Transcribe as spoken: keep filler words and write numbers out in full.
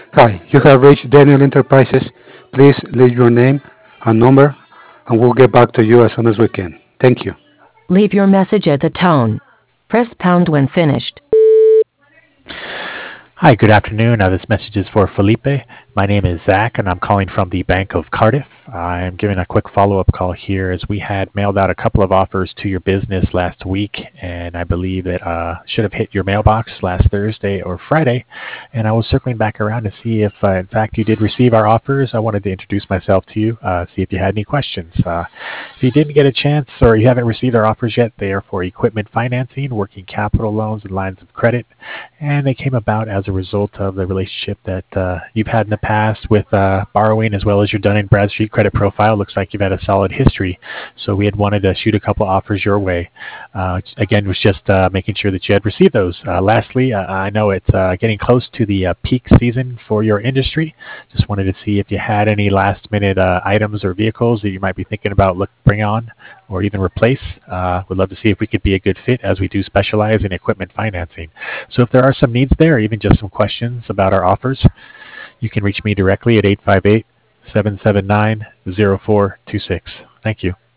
Hi, you have reached Daniel Enterprises. Please leave your name and number, and we'll get back to you as soon as we can. Thank you. Leave your message at the tone. Press pound when finished. Hi, good afternoon. Uh, this message is for Felipe. My name is Zach, and I'm calling from the Bank of Cardiff. I am giving a quick follow-up call here as we had mailed out a couple of offers to your business last week, and I believe it uh, should have hit your mailbox last Thursday or Friday. And I was circling back around to see if, uh, in fact, you did receive our offers. I wanted to introduce myself to you, uh, see if you had any questions. Uh, if you didn't get a chance or you haven't received our offers yet, they are for equipment financing, working capital loans, and lines of credit, and they came about as a result of the relationship that uh, you've had in the past with uh, borrowing, as well as your Dun and Bradstreet credit profile. Looks like you've had a solid history, so we had wanted to shoot a couple offers your way. Uh, again, was just uh, making sure that you had received those. Uh, lastly, uh, I know it's uh, getting close to the uh, peak season for your industry. Just wanted to see if you had any last-minute uh, items or vehicles that you might be thinking about look bring on or even replace. Uh, would love to see if we could be a good fit, as we do specialize in equipment financing. So if there are some needs there, even just some questions about our offers, you can reach me directly at eight five eight, seven seven nine, zero four two six. Thank you.